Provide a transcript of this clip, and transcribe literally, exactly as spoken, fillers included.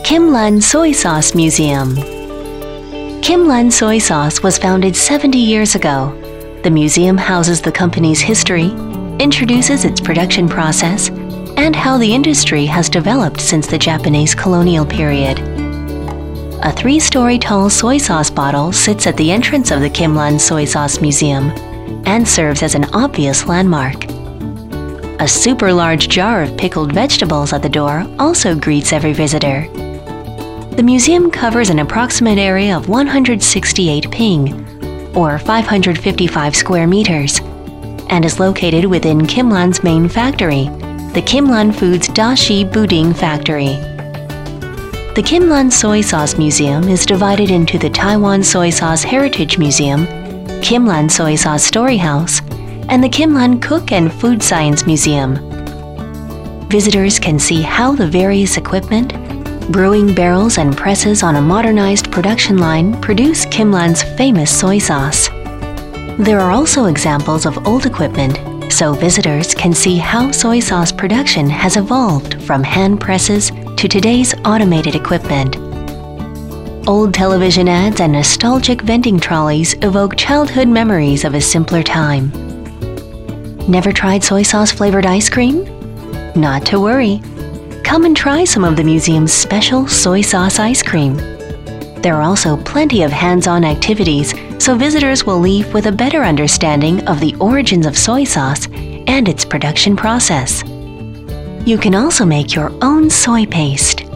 Kim Lun Soy Sauce Museum. Kim Lun Soy Sauce was founded seventy years ago. The museum houses the company's history, introduces its production process, and how the industry has developed since the Japanese colonial period. A three-story tall soy sauce bottle sits at the entrance of the Kim Lun Soy Sauce Museum and serves as an obvious landmark. A super large jar of pickled vegetables at the door also greets every visitor. The museum covers an approximate area of one hundred sixty-eight ping, or five hundred fifty-five square meters, and is located within Kim Lun's main factory, the Kim Lun Foods Dashi Buding Factory. The Kim Lun Soy Sauce Museum is divided into the Taiwan Soy Sauce Heritage Museum, Kim Lun Soy Sauce Story House, and the Kim Lun Cook and Food Science Museum. Visitors can see how the various equipment, brewing barrels and presses on a modernized production line produce Kim Lun's famous soy sauce. There are also examples of old equipment, so visitors can see how soy sauce production has evolved from hand presses to today's automated equipment. Old television ads and nostalgic vending trolleys evoke childhood memories of a simpler time. Never tried soy sauce flavored ice cream? Not to worry. Come and try some of the museum's special soy sauce ice cream. There are also plenty of hands-on activities, so visitors will leave with a better understanding of the origins of soy sauce and its production process. You can also make your own soy paste.